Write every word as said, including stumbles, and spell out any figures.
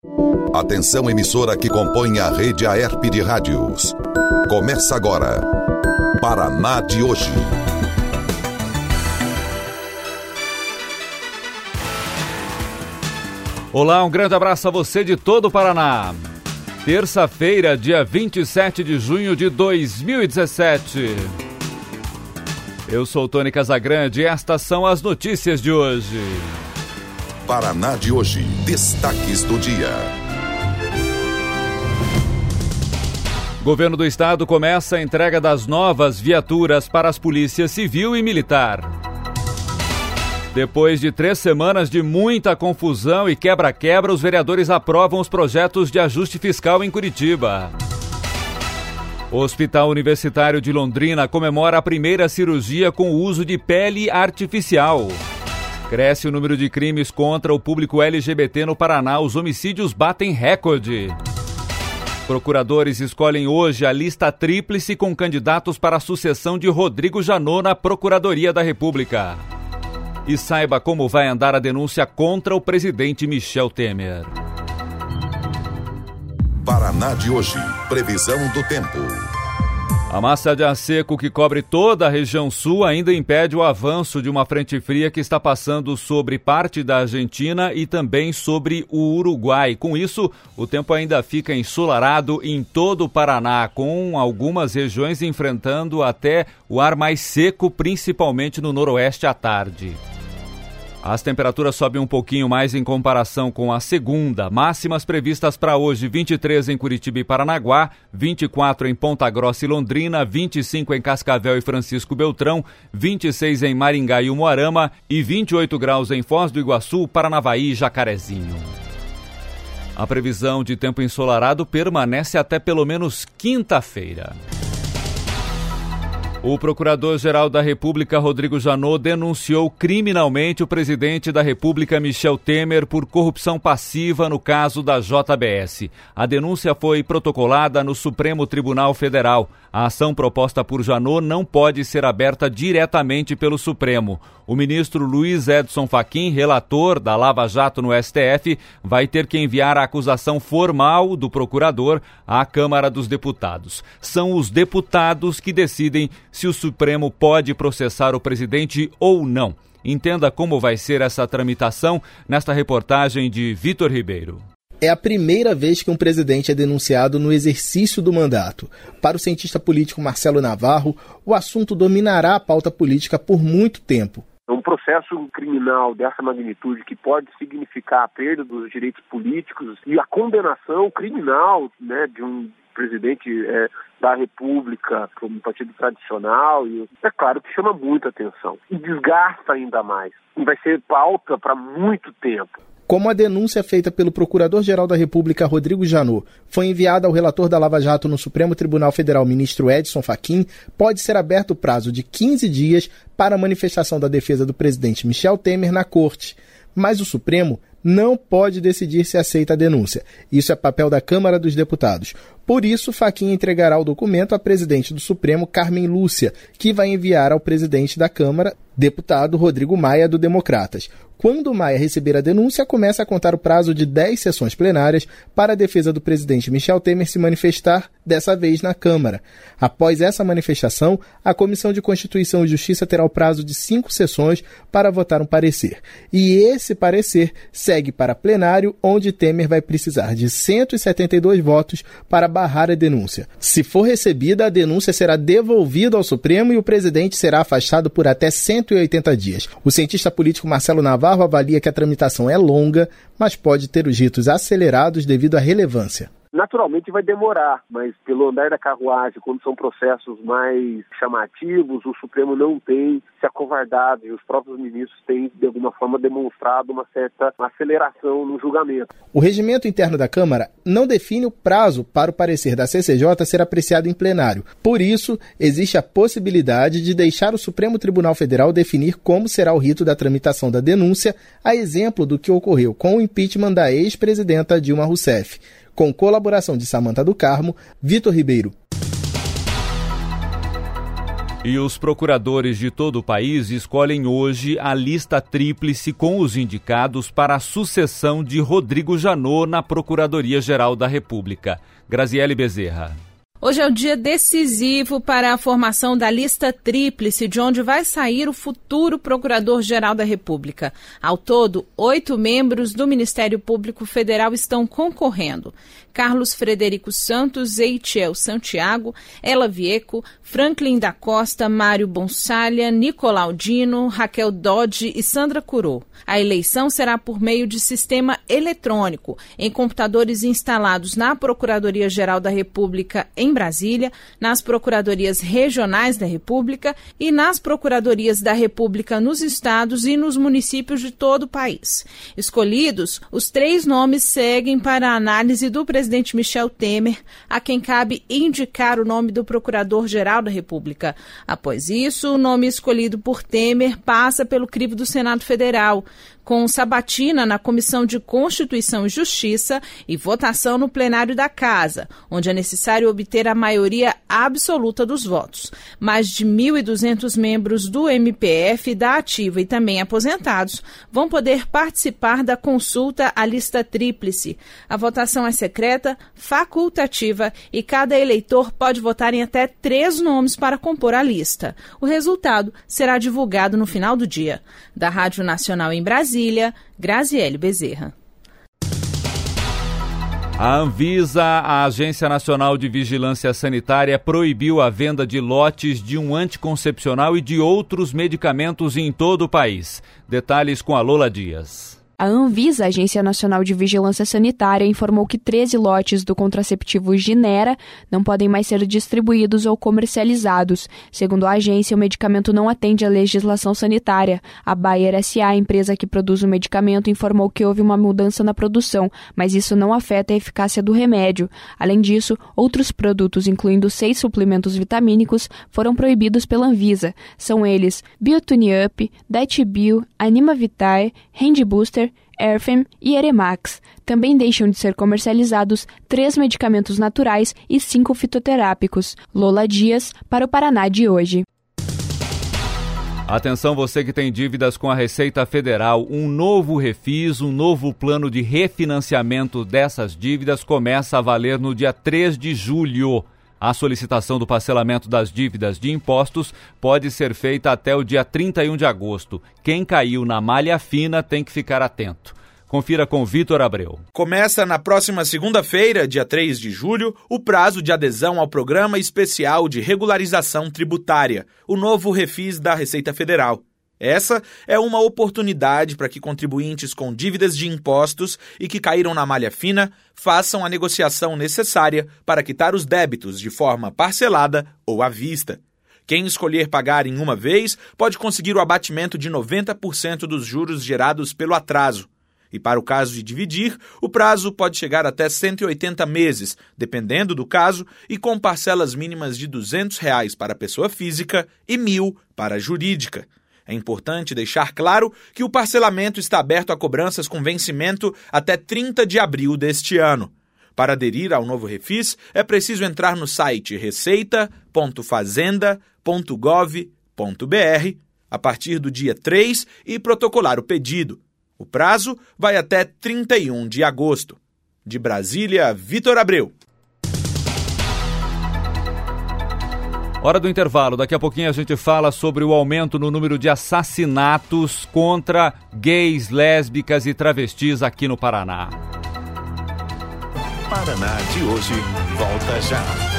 Atenção, emissora que compõe a rede Aerp de rádios. Começa agora, Paraná de hoje. Olá, um grande abraço a você de todo o Paraná. Terça-feira, dia vinte e sete de junho de dois mil e dezessete. Eu sou Tony Casagrande e estas são as notícias de hoje. Paraná de hoje, destaques do dia. Governo do Estado começa a entrega das novas viaturas para as polícias civil e militar. Depois de três semanas de muita confusão e quebra-quebra, os vereadores aprovam os projetos de ajuste fiscal em Curitiba. O Hospital Universitário de Londrina comemora a primeira cirurgia com o uso de pele artificial. Cresce o número de crimes contra o público L G B T no Paraná. Os homicídios batem recorde. Procuradores escolhem hoje a lista tríplice com candidatos para a sucessão de Rodrigo Janot na Procuradoria da República. E saiba como vai andar a denúncia contra o presidente Michel Temer. Paraná de hoje, previsão do tempo. A massa de ar seco que cobre toda a região sul ainda impede o avanço de uma frente fria que está passando sobre parte da Argentina e também sobre o Uruguai. Com isso, o tempo ainda fica ensolarado em todo o Paraná, com algumas regiões enfrentando até o ar mais seco, principalmente no noroeste à tarde. As temperaturas sobem um pouquinho mais em comparação com a segunda. Máximas previstas para hoje: vinte e três em Curitiba e Paranaguá, vinte e quatro em Ponta Grossa e Londrina, vinte e cinco em Cascavel e Francisco Beltrão, vinte e seis em Maringá e Umuarama e vinte e oito graus em Foz do Iguaçu, Paranavaí e Jacarezinho. A previsão de tempo ensolarado permanece até pelo menos quinta-feira. O Procurador-Geral da República, Rodrigo Janot, denunciou criminalmente o presidente da República, Michel Temer, por corrupção passiva no caso da J B S. A denúncia foi protocolada no Supremo Tribunal Federal. A ação proposta por Janot não pode ser aberta diretamente pelo Supremo. O ministro Luiz Edson Fachin, relator da Lava Jato no S T F, vai ter que enviar a acusação formal do procurador à Câmara dos Deputados. São os deputados que decidem se o Supremo pode processar o presidente ou não. Entenda como vai ser essa tramitação nesta reportagem de Vitor Ribeiro. É a primeira vez que um presidente é denunciado no exercício do mandato. Para o cientista político Marcelo Navarro, o assunto dominará a pauta política por muito tempo. Um processo criminal dessa magnitude que pode significar a perda dos direitos políticos e a condenação criminal, né, de um presidente é, da República, como um partido tradicional, e é claro que chama muita atenção e desgasta ainda mais. E vai ser pauta para muito tempo. Como a denúncia feita pelo Procurador-Geral da República, Rodrigo Janot, foi enviada ao relator da Lava Jato no Supremo Tribunal Federal, ministro Edson Fachin, pode ser aberto o prazo de quinze dias para a manifestação da defesa do presidente Michel Temer na Corte. Mas o Supremo não pode decidir se aceita a denúncia. Isso é papel da Câmara dos Deputados. Por isso, Fachin entregará o documento à presidente do Supremo, Carmen Lúcia, que vai enviar ao presidente da Câmara, deputado Rodrigo Maia, do Democratas. Quando Maia receber a denúncia, começa a contar o prazo de dez sessões plenárias para a defesa do presidente Michel Temer se manifestar, dessa vez na Câmara. Após essa manifestação, a Comissão de Constituição e Justiça terá o prazo de cinco sessões para votar um parecer. E esse parecer segue para plenário, onde Temer vai precisar de cento e setenta e dois votos para barrar a denúncia. Se for recebida, a denúncia será devolvida ao Supremo e o presidente será afastado por até cento e oitenta dias. O cientista político Marcelo Navarro avalia que a tramitação é longa, mas pode ter os ritos acelerados devido à relevância. Naturalmente vai demorar, mas pelo andar da carruagem, quando são processos mais chamativos, o Supremo não tem se acovardado e os próprios ministros têm, de alguma forma, demonstrado uma certa aceleração no julgamento. O regimento interno da Câmara não define o prazo para o parecer da C C J ser apreciado em plenário. Por isso, existe a possibilidade de deixar o Supremo Tribunal Federal definir como será o rito da tramitação da denúncia, a exemplo do que ocorreu com o impeachment da ex-presidenta Dilma Rousseff. Com colaboração de Samantha do Carmo, Vitor Ribeiro. E os procuradores de todo o país escolhem hoje a lista tríplice com os indicados para a sucessão de Rodrigo Janot na Procuradoria-Geral da República. Graziele Bezerra. Hoje é o dia decisivo para a formação da lista tríplice, de onde vai sair o futuro Procurador-Geral da República. Ao todo, oito membros do Ministério Público Federal estão concorrendo. Carlos Frederico Santos, Eitiel Santiago, Ela Vieco, Franklin da Costa, Mário Bonsalha, Nicolau Dino, Raquel Dodge e Sandra Curô. A eleição será por meio de sistema eletrônico, em computadores instalados na Procuradoria-Geral da República em Brasília, nas Procuradorias Regionais da República e nas Procuradorias da República nos estados e nos municípios de todo o país. Escolhidos, os três nomes seguem para a análise do presidente Michel Temer, a quem cabe indicar o nome do Procurador-Geral da República. Após isso, o nome escolhido por Temer passa pelo crivo do Senado Federal, com sabatina na Comissão de Constituição e Justiça e votação no plenário da Casa, onde é necessário obter a maioria absoluta dos votos. Mais de mil e duzentos membros do M P F, da Ativa e também aposentados vão poder participar da consulta à lista tríplice. A votação é secreta, facultativa e cada eleitor pode votar em até três nomes para compor a lista. O resultado será divulgado no final do dia. Da Rádio Nacional em Brasília, Graziele Bezerra. A Anvisa, a Agência Nacional de Vigilância Sanitária, proibiu a venda de lotes de um anticoncepcional e de outros medicamentos em todo o país. Detalhes com a Lola Dias. A Anvisa, Agência Nacional de Vigilância Sanitária, informou que treze lotes do contraceptivo Ginera não podem mais ser distribuídos ou comercializados. Segundo a agência, o medicamento não atende à legislação sanitária. A Bayer S A, a empresa que produz o medicamento, informou que houve uma mudança na produção, mas isso não afeta a eficácia do remédio. Além disso, outros produtos, incluindo seis suplementos vitamínicos, foram proibidos pela Anvisa. São eles Biotune Up, Detibio, Anima Vitae, Hand Booster, Erfem e Eremax. Também deixam de ser comercializados três medicamentos naturais e cinco fitoterápicos. Lola Dias, para o Paraná de hoje. Atenção, você que tem dívidas com a Receita Federal, um novo refis, um novo plano de refinanciamento dessas dívidas começa a valer no dia três de julho. A solicitação do parcelamento das dívidas de impostos pode ser feita até o dia trinta e um de agosto. Quem caiu na malha fina tem que ficar atento. Confira com Vitor Abreu. Começa na próxima segunda-feira, dia três de julho, o prazo de adesão ao Programa Especial de Regularização Tributária, o novo refis da Receita Federal. Essa é uma oportunidade para que contribuintes com dívidas de impostos e que caíram na malha fina façam a negociação necessária para quitar os débitos de forma parcelada ou à vista. Quem escolher pagar em uma vez pode conseguir o abatimento de noventa por cento dos juros gerados pelo atraso. E para o caso de dividir, o prazo pode chegar até cento e oitenta meses, dependendo do caso, e com parcelas mínimas de duzentos reais para a pessoa física e mil para a jurídica. É importante deixar claro que o parcelamento está aberto a cobranças com vencimento até trinta de abril deste ano. Para aderir ao novo refis, é preciso entrar no site receita ponto fazenda ponto gov ponto br a partir do dia três e protocolar o pedido. O prazo vai até trinta e um de agosto. De Brasília, Vitor Abreu. Hora do intervalo. Daqui a pouquinho a gente fala sobre o aumento no número de assassinatos contra gays, lésbicas e travestis aqui no Paraná. Paraná de hoje volta já.